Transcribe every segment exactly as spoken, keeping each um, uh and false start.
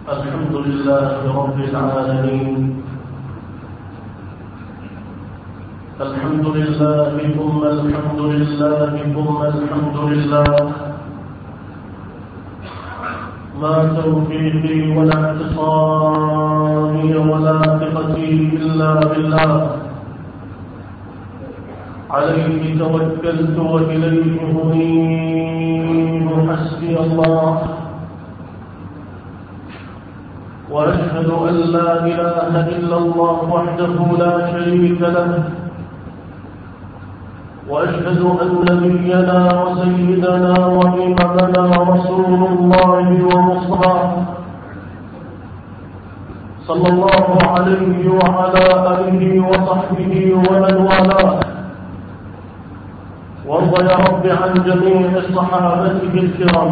الحمد لله رب العالمين. الحمد لله ثم الحمد لله ثم الحمد لله. ما توفيقي ولا اعتصامي ولا ثقتي إلا بالله. عليه توكلت وإليه أنيب. حسبي الله. وأشهد أن لا إله إلا الله وحده لا شريك له. وأشهد أن نبينا وسيدنا وإمامنا رسول الله ومصطفاه صلى الله عليه وعلى آله وصحبه ومن والاه. وارض يا رب عن جميع صحابته الكرام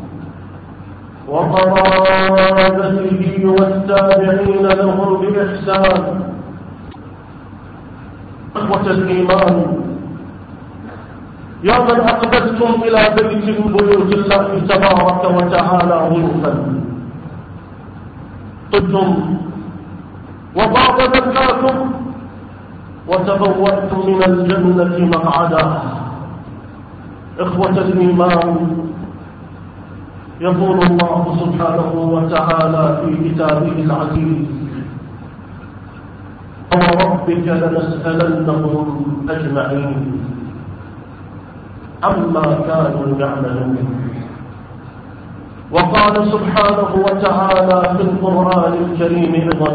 وقرابته والتابعين لهم بإحسان. إخوة الإيمان، يا من أقبلتم إلى بيت من بيوت الله تبارك وتعالى ضيوفا، طبتم وطاب مكاكم وتبوأتم من الجنة مقعدا. إخوة الإيمان، يقول الله سبحانه وتعالى في كتابه العزيز: فوربك لنسألنهم أجمعين عما كانوا يعملون. وقال سبحانه وتعالى في القرآن الكريم أيضا: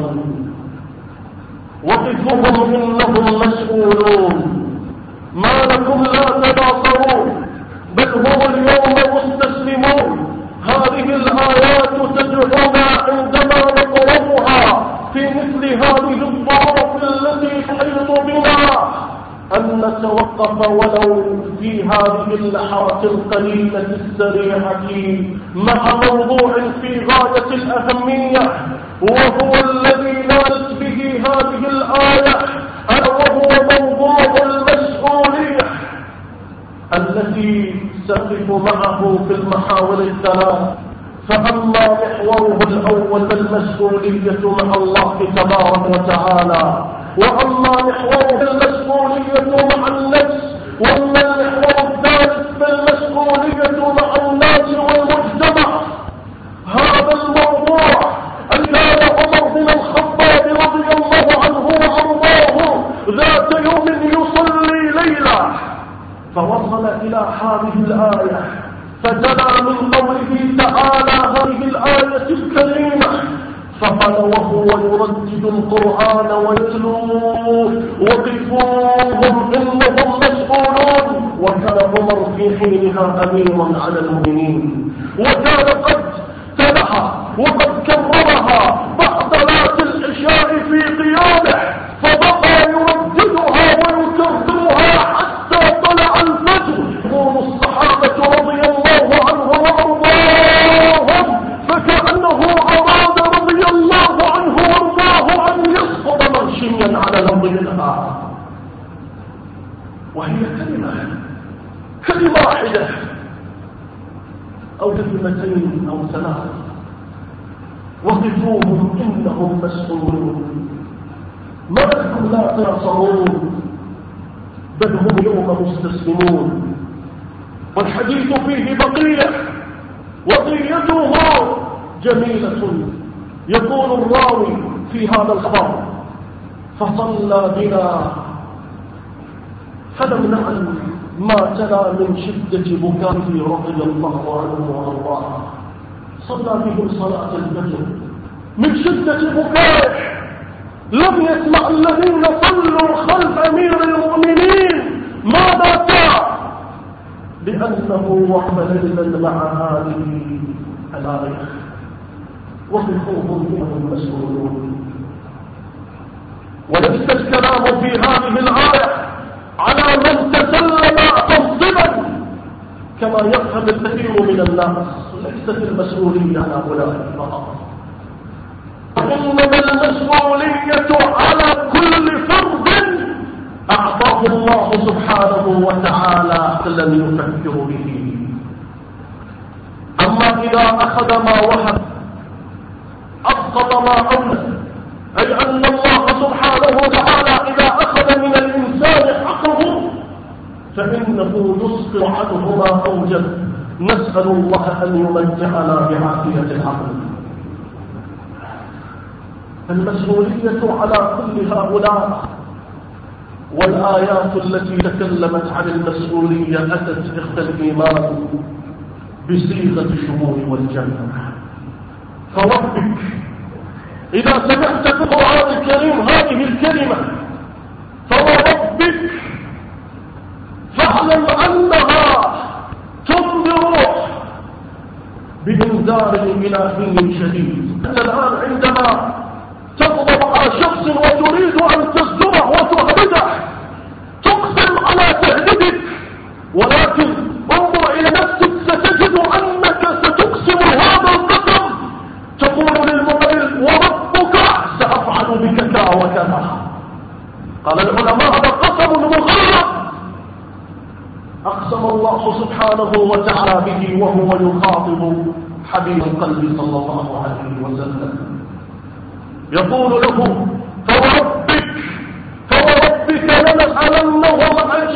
وقفوهم إنهم مسؤولون ما لكم لا تناصرون بل هم اليوم مستسلمون. هذه الآيات تدعونا عندما نقرأها في مثل هذه الظروف التي تحيط بنا أن نتوقف ولو في هذه اللحظات القليلة السريعة مع موضوع في غاية الأهمية، وهو الذي نالت به هذه الآية، ألا وهو موضوع المسؤولية التي سقف معه في المحاور الثلاث. فأما محوره الأول المسؤولية مع الله تبارك وتعالى، وأما محوره المسؤولية مع النفس، وأما المحور الثالث المسؤولية مع الناس والمجتمع. هذا الموضوع أن كان عمر بن الخطاب رضي الله عنه وأرضاه ذات يوم يصلي ليلة فوصل إلى هذه الآية، فتلا من قوله تعالى هذه الآية الكريمة، فقال وهو يردد القرآن ويتلوه: وقفوهم إنهم مسؤولون. وكان عمر في حينها أميرا على المؤمنين، وكان قد تلها وقد كررها بعد صلاة العشاء في قيامه، فبقى يرددها ويكررها حتى طلع الفجر. يقول الصحابة رضي الله عنهم وأرضاهم فكأنه أراد رضي الله عنه وأرضاه أن يسقط مغشيا على الأرض منها. وهي كلمة كلمة واحدة أو كلمتين أو ثلاث: وقفوهم إنهم مسؤولون ما لكم لا تناصرون بل هم يوم مستسلمون. والحديث فيه بقية، وقيته جميلة. يقول الراوي في هذا الخبر: فصلى بنا فلم نعلم ما تلا من شدة بكائه رضي الله عنه وارضاه. صلى بهم صلاة الفجر من شدة بكائه، لم يسمع الذين صلوا خلف أمير المؤمنين ماذا كان، لأنه وقف ليلا مع هذه الآية: وقفوهم إنهم مسؤولون. وليس الكلام في هذه الآية على من تسلم منصبا كما يفهم الكثير من الناس، ليست المسؤولية على أولئك فقط، إنما المسؤولية على كل فرد أعطاه الله سبحانه وتعالى لم يفكر به. أما إذا أخذ ما وهب أسقط ما أولى، أي أن الله سبحانه وتعالى إذا أخذ من الإنسان حقه فإنه يسقط عنه ما أوجب. نسأل الله أن يمتعنا بعافية العقل. المسؤولية على كل هؤلاء، والآيات التي تكلمت عن المسؤولية أتت إخوة الإيمان بصيغة الشمول والجنة. فربك إذا سمعت في القرآن الكريم هذه الكلمة فربك فاعلم أنها تنذر بإنذار إلهي شديد. أنت الآن عندما تغضب على شخص وتريد أن تصدره وتهدده تقسم على تهديدك، ولكن انظر إلى نفسك ستجد أنك ستقسم هذا القسم، تقول للمقابل وربك سأفعل بك كذا وكذا. قال العلماء هذا قسم مغلق أقسم الله سبحانه وتعالى به وهو يخاطب حبيب القلب صلى الله عليه وسلم، يقول له فوربك فوربك لنسألنهم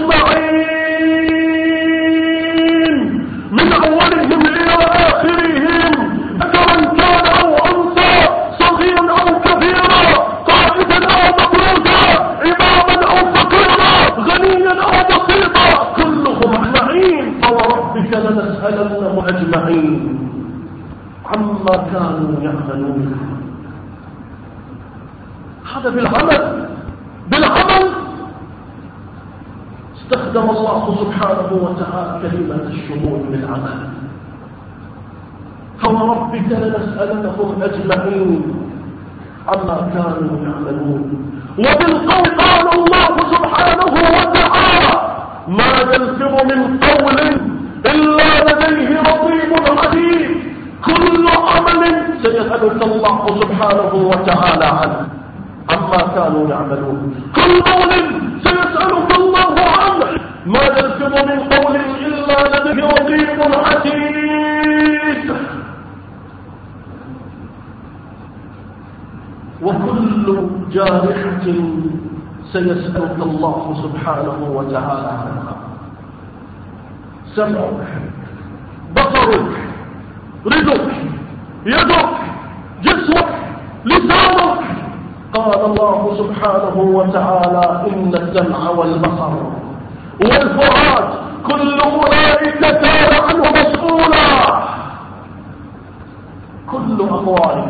أجمعين من أولهم إلى آخرهم، ذكرا كان أو أنثى، صغيرا أو كبيرا، قائدا أو مقعودا، إماما أو فقيرا، غنيا أو بسيطا، كلهم أجمعين. فوربك لنسألنهم أجمعين عما كانوا يعملون. هذا بالعمل بالعمل استخدم الله سبحانه وتعالى كلمة الشمول بالعمل. فوربك لنسألنهم أجمعين عما كانوا يعملون. وبالقول قال الله سبحانه وتعالى ما يلفظ من قول إلا لديه رقيب عتيد. كل عمل سيسألك الله سبحانه وتعالى عنه عما كانوا يعملون. كل قول سيسألك الله عنه، ما يلفظ من قول إلا لديه رقيب عتيد. وكل جارحة سيسألك الله سبحانه وتعالى عنها، سمعك، بصرك، رزقك، يدك، جسمك، لسانك. قال الله سبحانه وتعالى إن السمع والبصر والفؤاد كل أولئك كان عنه مسؤولا. كل أقوالك،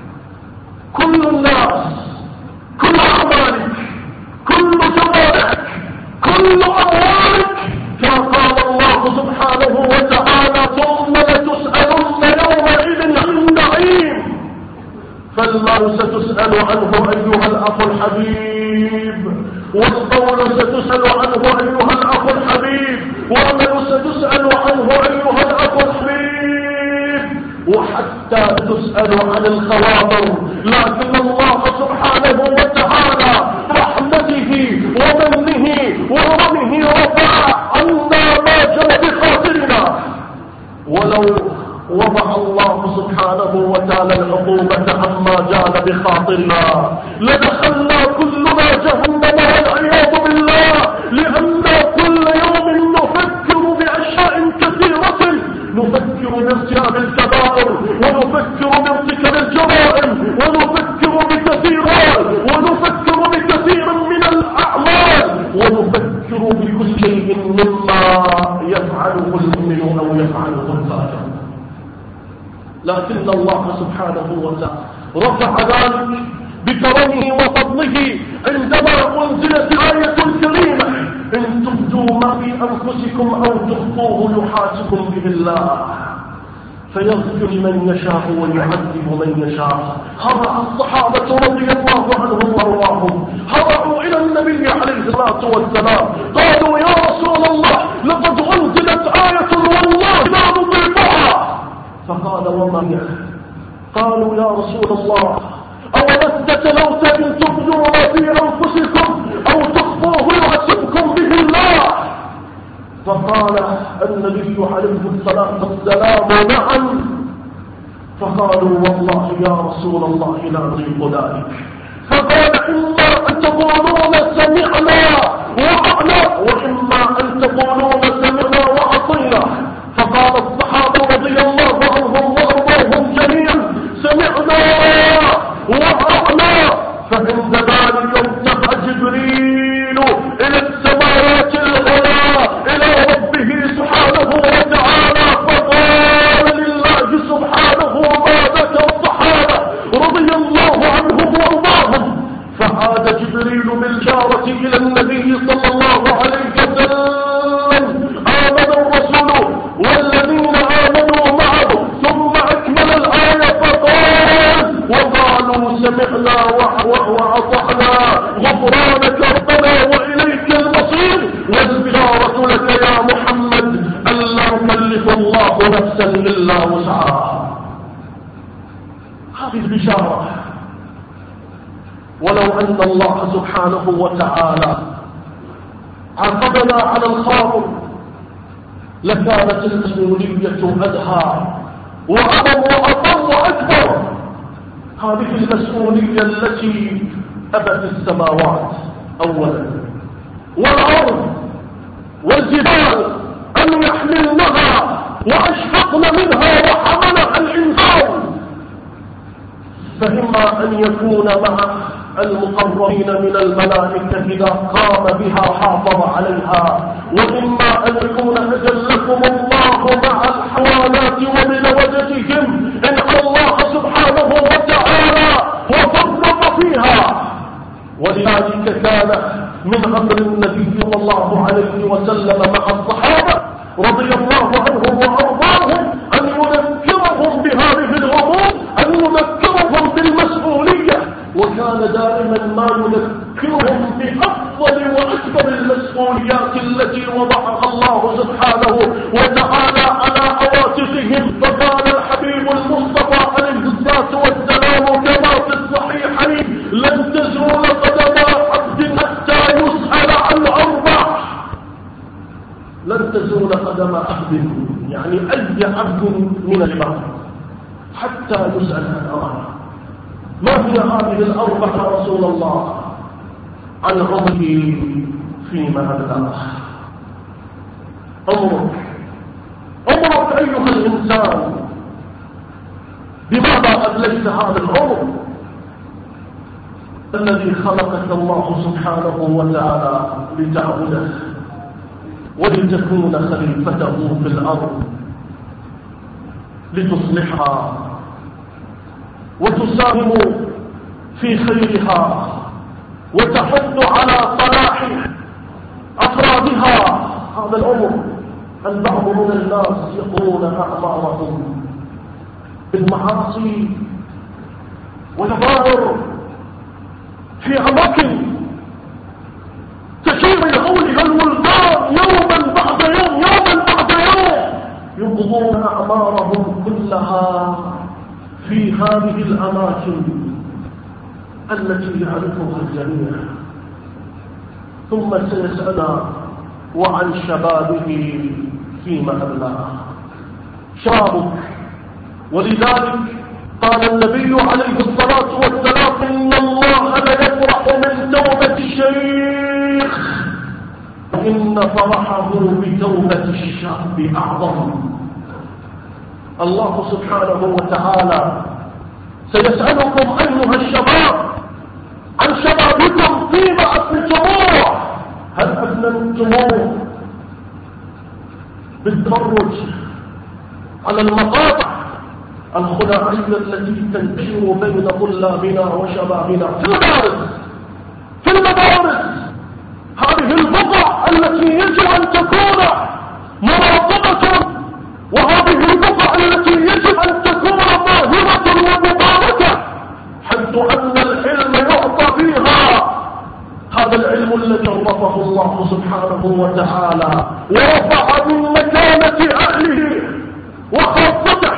كل الناس، كل أعمالك، كل جوارحك، كل أموالك، فقال الله سبحانه وتعالى ثم لتسألن يومئذ عن النعيم. فالمال ستسأل عنه أيها الأخ الحبيب، والقول ستسأل عنه أيها الأخ الحبيب، والعمل ستسأل عنه أيها الأخ الحبيب، وحتى تسأل عن الخواطر. لكن الله سبحانه وتعالى رحمته ومنه ورمه رفع عنا ما جرى بخاطرنا. ولو وضع الله سبحانه وتعالى العقوبة عما جال بخاطرنا لدخلنا كلنا جهنم والعياذ بالله، لأن كل يوم نفكر بأشياء كثيرة، نفكر بارتكاب الكبائر، ونفكر بارتكاب الجرائم، ونفكر بكثيرات، ونفكر بكثير من الأعمال، ونفكر بكل شيء مما يفعله المؤمن أو يفعله الكافر. لكن الله سبحانه وتعالى رفع ذلك بكرمه وفضله عندما أنزلت آية كريمة إن تبدوا ما في أنفسكم أو تخفوه يحاسبكم به الله فيغفر من يشاء ويعذب من يشاء. هرع الصحابة رضي الله عنهم وارضاهم هرعوا إلى النبي عليه الصلاة والسلام قالوا يا رسول الله لقد أنزلت آية والله لا نطيقها. فقال وما هي؟ قالوا يا رسول الله أولست لو إن تبدوا ما في أنفسكم أو تخفوه يحاسبكم به الله. فقال النبي عليه الصلاة والسلام نعم. فقالوا والله يا رسول الله لا نطيق ذلك. فقال إما أن تقولون سمعنا وأطعنا وإما أن تقولون سمعنا وأطعنا. فقال الصحابة رضي الله عنهم وأرضاهم جميعا سمعنا وأطعنا. فعند ذلك ارتفع جبريل إلى السماوات العلى إلى ربه سبحانه وتعالى فقال لله سبحانه ما ذكر الصحابة رضي الله عنهم وارضاهم. فعاد جبريل بالجارة إلى النبي صلى الله عليه وسلم آمن الرسول والذين آمنوا معه ثم أكمل الآية فقال وقالوا سمعنا وأطعنا غفرانك ربنا وإليك المصير والبشارة لك يا محمد ألا يكلف الله نفسا إلا وسعها. هذه البشارة. ولو أن الله سبحانه وتعالى عاقبنا على الخاطر لكانت المسؤولية أدهى وأعظم وأطر وأكبر. هذه المسؤولية التي أبت السماوات أولا والأرض والجبال أن يحملنها وأشفقن منها وحملها الإنسان. فإما أن يكون مع المقربين من الملائكة إذا قام بها حافظ عليها وإما أن يكون أجلكم الله مع الحيوانات وبلوجتهم إن الله سبحانه وتعالى وفرط فيها. ولذلك كان من أمر النبي صلى الله عليه وسلم مع الصحابة رضي الله عنهم وأرضاهم أن يذكرهم بهذه الأمور أن يذكرهم بالمسؤولية. وكان دائما ما يذكرهم بأفضل وأكبر المسؤوليات التي وضعها الله سبحانه وتعالى على عواتقهم. فقال الحبيب المصطفى عليه الصلاة والسلام كما في الصحيحين لن تزول قدم عبد حتى يسأل عن أربع. لن تزول قدم عبد يعني أي عبد من العباد حتى يسأل عن أربع. ما هي هذه الأربع يا رسول الله؟ عن عمره فيما أبلغ. عمرك عمرك أيها الإنسان بماذا أبلغت هذا العمر الذي خلقك الله سبحانه وتعالى لتعبده ولتكون خليفته في الأرض لتصلحها وتساهم في خيرها وتحث على صلاح أفرادها. هذا الأمر البعض من الناس يقولون أعمارهم بالمعاصي والكبائر في أماكن تشير لهولها الولدان يوما بعد يوم يوما بعد يوم يقضون أعمارهم كلها في هذه الأماكن التي يعرفها الجميع. ثم سيسأل وعن شبابه فيما أبلغ. شابك. ولذلك قال النبي عليه الصلاة والسلام إن الله ليفرح من توبة الشيخ وإن فرحه بتوبة الشاب أعظم. الله سبحانه وتعالى سيسألكم أيها الشباب عن شبابكم فيما أفنتموه. هل أفنتموه بالتفرج على المقاطع الخداعية التي تنتشر بين طلابنا وشبابنا في المدارس في المدارس هذه البقع التي يجب أن تكون مراقبة وهذه البقع التي يجب أن تكون ظاهرة ومباركة حيث أن العلم يعطى فيها هذا العلم الذي عرفه الله سبحانه وتعالى ورفع من مكانة أهله وخاصته.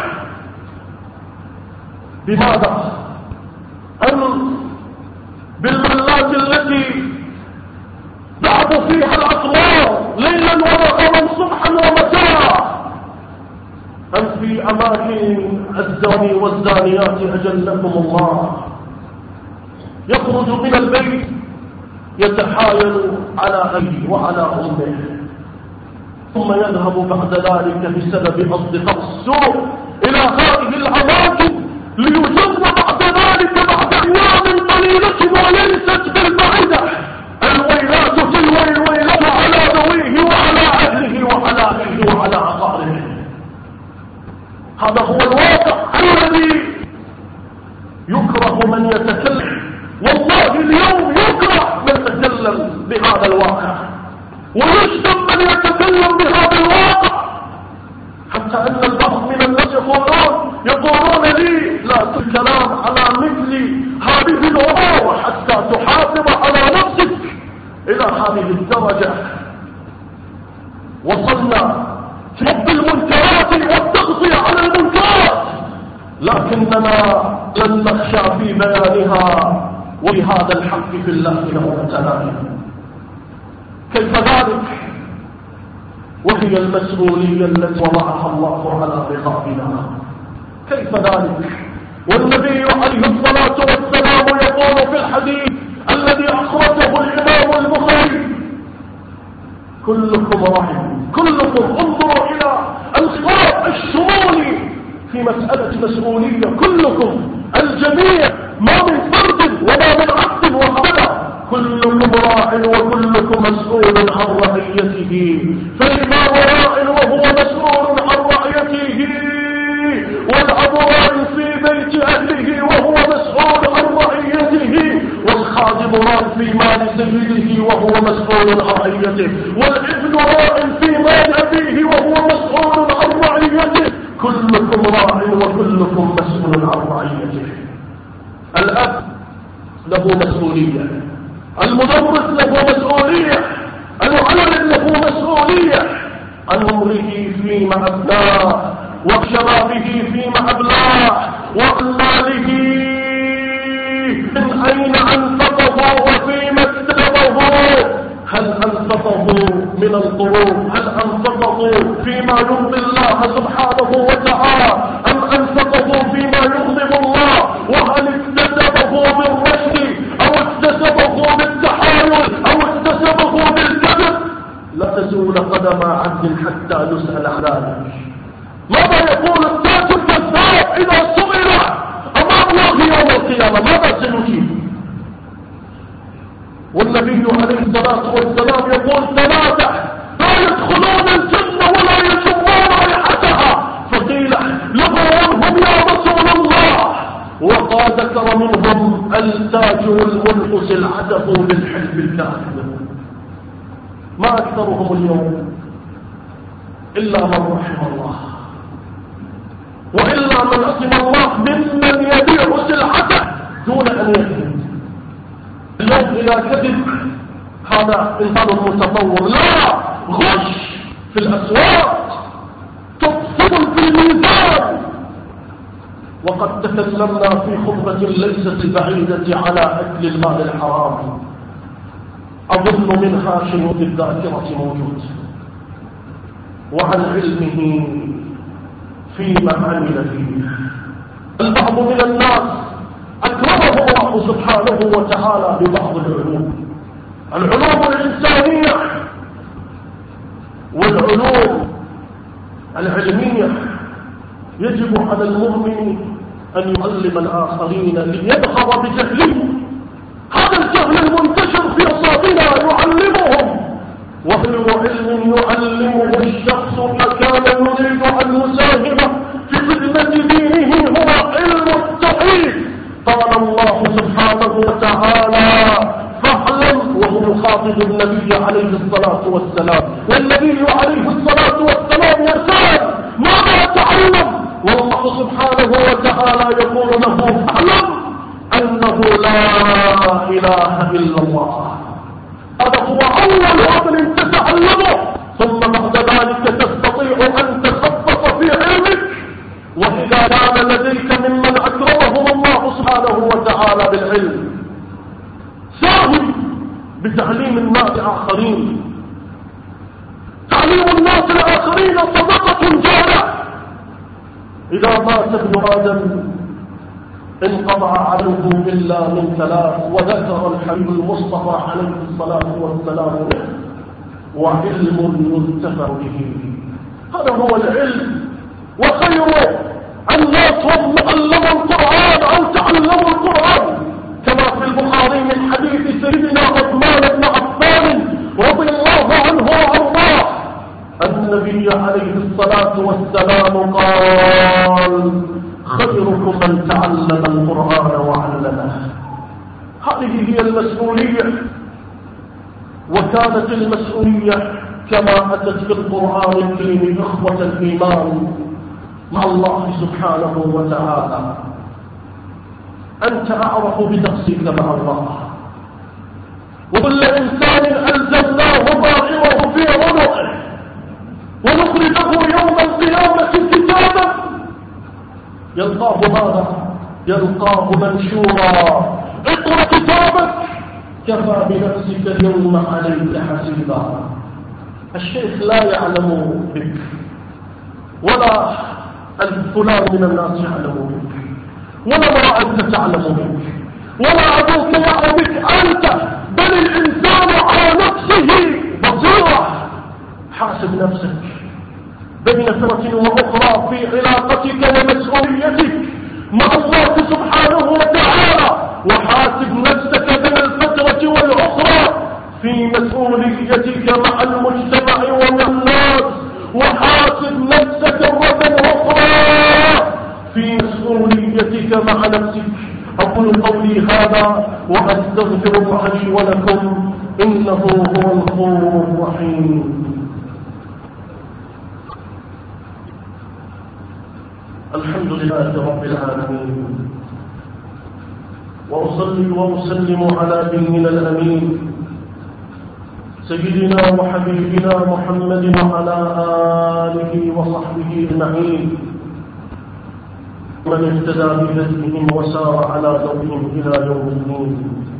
بماذا؟ أن بالملات التي ذهب فيها الأطوار ليلا ونهارا صبحا ومساء أن في أماكن الزاني والزانيات أجلكم الله، يخرج من البيت يتحايل على أبيه وعلى أمه، ثم يذهب بعد ذلك بسبب أصدقاء السوء إلى هذه الأماكن ليجر بعد ذلك بعد أيام قليلة وليست بالبعيدة الويلات تلو الويلة على ذويه وعلى أهله وعلى أهله وعلى أقاربه. هذا هو الواقع الذي يكره من يتكلم، والله اليوم يكره من يتكلم بهذا الواقع، ويشتم من يتكلم بهذا الواقع، حتى أن البعض من الناس يقولون يقولون لي لا تكلم على مثل هذه الأمور حتى تحافظ على نفسك. إلى هذه الدرجة وصلنا في حب المنكرات والتغطية على المنكرات، لكننا لن نخشى في بيانها وبهذا الحق في الله لو تعالى. كيف ذلك وهي المسؤولية التي وضعها الله على رقابنا؟ كيف ذلك والنبي عليه الصلاة والسلام يقول في الحديث الذي أخرجه الإمام البخاري: كلكم راع، كلكم انظروا إلى الخطاب الشمولي في مسألة مسؤولية، كلكم الجميع ما من فرد وما من عبد وهكذا، كلكم راع وكلكم مسؤول عن رعيته، فالإمام راع وهو مسؤول عن رعيته، والأب راع في بيت أهله وهو مسؤول عن رعيته، والخادم راع في مال سيده وهو مسؤول عن رعيته، والابن راع في مال أبيه وهو مسؤول عن رعيته، كلكم راع وكلكم مسؤول عن رعيته. الأب له مسؤولية، المدرس له مسؤولية، المعلم له مسؤولية عن عمره فيما أبلاه وشبابه فيما أبلاه وعن ماله من أين أنفقه وفيما اكتسبه، هل أنفقه من القروض، هل أنفقه فيما يرضي الله سبحانه وتعالى أم أنفقه فيما يغضب الله، وهل اكتسبه بالرشد أو اكتسبه بالتحايل أو اكتسبه بالكذب. لا تزول قدم عبد حتى يسأل عن ذلك. ماذا يقول التاجر الكذاب إذا سئل أمام الله يوم القيامة؟ ماذا سنجيب؟ والنبي عليه الصلاة والسلام يقول: ثلاثة لا يدخلون الجنة ولا يشمون ريحتها، فقيل له: هم يا رسول الله؟ وقال ذكر منهم التاجر المنقص العدف بالحلف الكاذب. ما أكثرهم اليوم إلا من رحم الله، وإلا من عصم الله ممن يبيع سلعته دون أن يكذب. اليوم إذا كذب هذا إنسان متطور، لا، غش في الأسواق، تقسم في الميزان. وقد تكلمنا في خطبة ليست بعيدة على أكل المال الحرام، أظن منها شيء في الذاكرة موجود، وعن علمه فيما عمل فيه. البعض من الناس أكرمه الله سبحانه وتعالى ببعض العلوم، العلوم الإنسانية والعلوم العلمية. يجب على المؤمن أن يعلم الآخرين ليدخل بجهله. هذا الجهل المنتشر في أصابنا يعلمهم، وهو علم يعلمه الشخص فكان يريد أن يساهم في خدمة دينه هو علم التوحيد. قال الله سبحانه وتعالى: فاعلم، وهو يخاطب النبي عليه الصلاة والسلام، والنبي عليه الصلاة والسلام يسأل: ماذا تعلم؟ والله سبحانه وتعالى يقول له: فاعلم أنه لا إله إلا الله. هذا هو أول أمر تتعلمه، ثم بعد ذلك تستطيع أن تخصص في علمك. وإذا كان لديك ممن أكرمهم الله سبحانه وتعالى بالعلم، ساهم بتعليم الناس الآخرين. تعليم الناس الآخرين صدقة جارية، إذا مات ابن آدم انقطع عمله إلا من ثلاث، وذكر الحبيب المصطفى عليه الصلاة والسلام وعلم ينتفع به. هذا هو العلم، وخير الناس هم معلم القرآن أو تعلموا القرآن، كما في البخاري من حديث سيدنا عثمان بن عفان رضي الله عنه وارضاه النبي عليه الصلاة والسلام قال: خيركم من تعلم القرآن وعلمه. هذه هي المسؤولية، وكانت المسؤولية كما أتت في القرآن الكريم إخوة الإيمان مع الله سبحانه وتعالى. أنت أعرف بنفسك مع الله، وكل إنسان ألزمناه طائره في عنقه ونخرجه يوم القيامة كتابا يلقاه ماذا؟ يلقاه منشورا: اقرأ كتابك كفى بنفسك اليوم عليك حسيبا. الشيخ لا يعلم بك، ولا الفلان من الناس يعلم بك، ولا امرأة تعلم بك، ولا أبوك يعلم بك أنت، بل الإنسان على نفسه بصيرة. حاسب نفسك بين فترة وأخرى في علاقتك ومسؤوليتك مع الله سبحانه وتعالى، وحاسب نفسك بين الفترة والأخرى في مسؤوليتك مع المجتمع ومع الناس، وحاسب نفسك مرة أخرى في مسؤوليتك مع نفسك. أقول قولي هذا وأستغفر الله لي ولكم، إنه هو الغفور الرحيم. الحمد لله رب العالمين، وأصلي وأسلم على ديننا الأمين سيدنا وحبيبنا محمد وعلى آله وصحبه أجمعين، من اهتدى بهديهم وسار على ضوئهم إلى يوم الدين.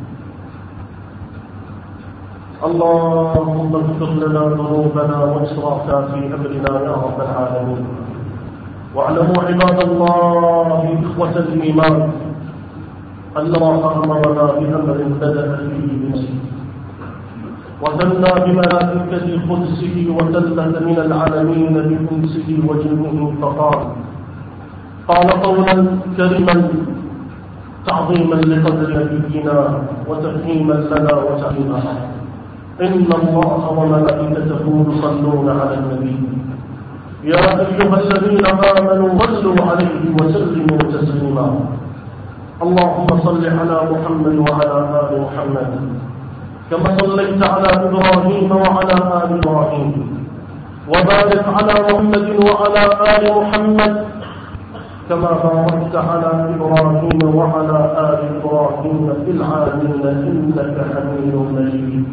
اللهم اغفر لنا ذنوبنا وإسرافنا في أمرنا يا رب العالمين. واعلموا عباد الله إخوة الإيمان أن الله أمرنا بأمر بدأ فيه بنفسه وثنى بملائكة قدسه وثلث من العالمين بإنسه وجنه، فقال قال قولا كريما تعظيما لقدر نبينا وتفهيما لنا وتعليما: إن الله وملائكته يصلون على النبي يا أيها الذين آمنوا صلوا عليه وسلموا تسليما. اللهم صل على محمد وعلى آل محمد كما صليت على إبراهيم وعلى آل إبراهيم، وبارك على محمد وعلى آل محمد كما باركت على إبراهيم وعلى آل إبراهيم في العالمين إنك حميد مجيد.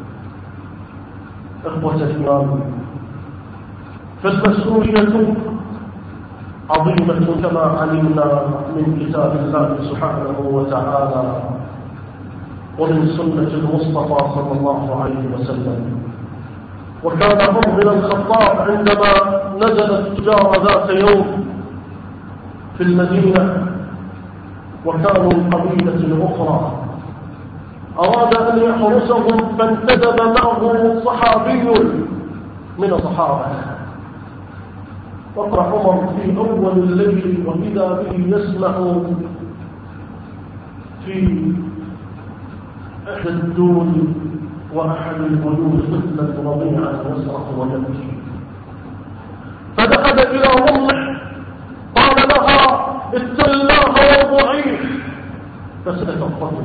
إخوة الإيمان، فالمسؤولية عظيمة كما علمنا من كتاب الله سبحانه وتعالى ومن سنة المصطفى صلى الله عليه وسلم. وكان عمر بن الخطاب عندما نزل التجار ذات يوم في المدينة وكانوا القبيلة الأخرى، أراد أن يحرسهم فانتدب معه صحابي من الصحابة. وقع عمر في أول الليل وإذا به يسمع في أحد الدول وأحد البيوت طفلا رضيعا يصرخ ويبكي، فذهب إلى أمه قال لها: اتق الله وارضعيه، فسكت الطفل.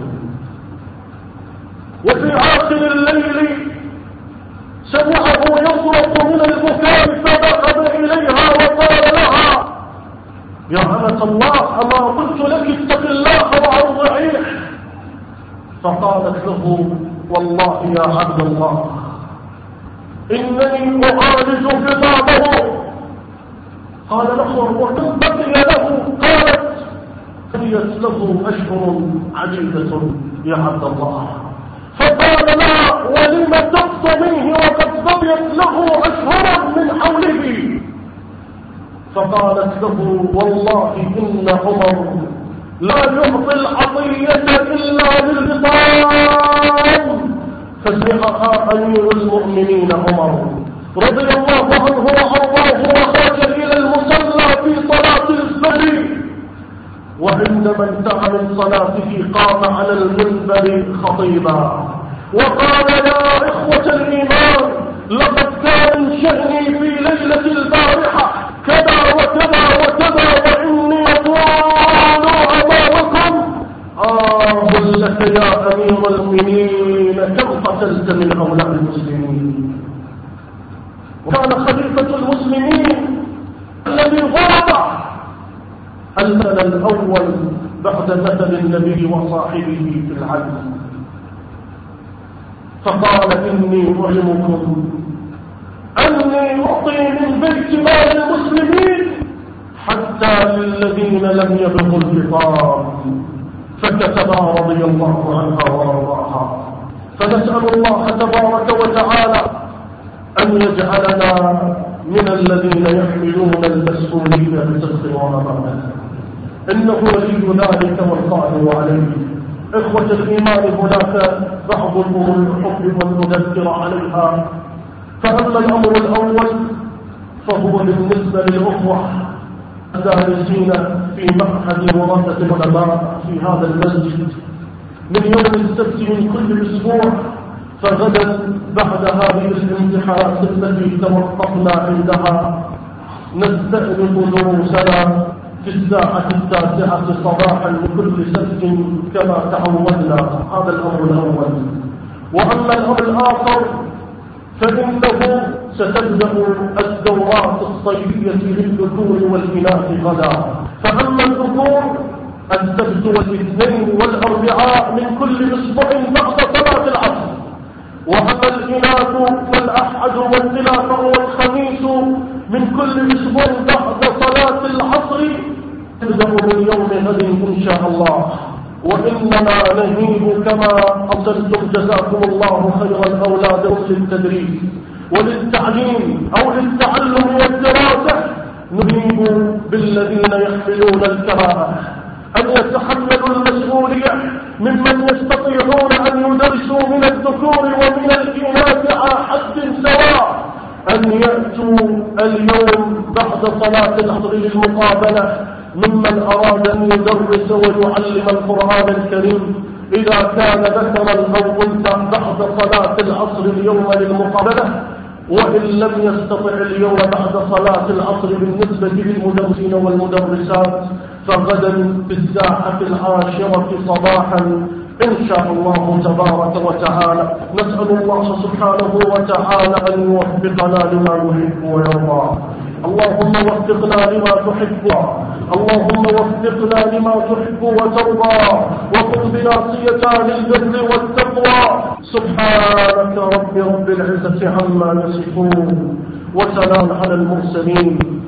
وفي آخر الليل سمعه يصرخ من البكاء فذهب إليها وقال لها: يا أمة الله، أما قلت لك اتق الله وارضعيه؟ فقالت له: والله يا عبد الله إنني أعالج خطابه. قال له: وكم بقي له؟ قالت: بقيت له أشهر عديدة يا عبد الله. فقال: لا، ولم تقص منه وقد بقيت له أشهر من حوله؟ فقالت له والله إن عمر لا يعطي العطية إلا للبطان. فسمعها أمير المؤمنين عمر رضي الله عنه وأرضاه وخرج إلى المصلى في صلاة الفجر، وعندما انتهى من صلاته قام على المنبر خطيبا وقال يا إخوة الإيمان لقد كان شأني في ليلة البارحة كذا وكذا وكذا، وإني أقول أمامكم آه لك يا أمير المؤمنين كم قتلت من أولاد المسلمين. وكان خليفة المسلمين الذي غرب المثل الأول بعد مثل النبي وصاحبه في العدل، فقال إني أعلمكم أني أعطي من بيت مال المسلمين حتى للذين لم يبلغوا الفطام. فكتبها رضي الله عنها وارضاها. فنسأل الله تبارك وتعالى أن يجعلنا من الذين يحملون المسؤولية بصدق وأمانة، إنه ولي ذلك والقادر عليه. إخوة الإيمان هناك بعض الأمور نحب أن نذكر عليها. فأما الأمر الأول فهو بالنسبة للأخوة الدارسين في معهد وراثة العلماء في هذا المسجد من يوم السبت من كل أسبوع، فغدا بعد هذه الامتحانات التي توقفنا عندها نستأنف دروسنا في الساعة التاسعة صباحا لكل سبت كما تعودنا. هذا الأمر الأول. وأما الأمر الآخر فإنه ستبدأ الدورات الصيفية للذكور والإناث غدا. فأما الذكور السبت والاثنين والأربعاء من كل أسبوع بعد صلاة العصر، وأما الإناث فالأحد والثلاثاء والخميس من كل أسبوع بعد صلاة العصر، تبدأ من يوم غد إن شاء الله. وإنما نهيب كما أرسلتم جزاكم الله خيرا أولادكم للتدريس وللتعليم أو للتعلم والدراسة، نهيب بالذين يحملون الكراهة أن يتحملوا المسؤولية ممن يستطيعون أن يدرسوا من الذكور ومن الإناث على حد سواء، أن يأتوا اليوم بعد صلاة العصر للمقابلة ممن أراد أن يدرس ويعلم القرآن الكريم إذا كان ذكرا أو أنثى بعد صلاة العصر اليوم للمقابلة. وإن لم يستطع اليوم بعد صلاة العصر بالنسبة للمدرسين والمدرسات فغدا في الساعة العاشرة صباحا إن شاء الله تبارك وتعالى. نسأل الله سبحانه وتعالى أن يوفقنا لما يحب ويرضى. اللهم وفقنا لما تحب، اللهم وفقنا لما تحب وترضى، وخذ بناصيتنا للبر والتقوى. سبحانك رب رب العزة عما يصفون، وسلام على المرسلين،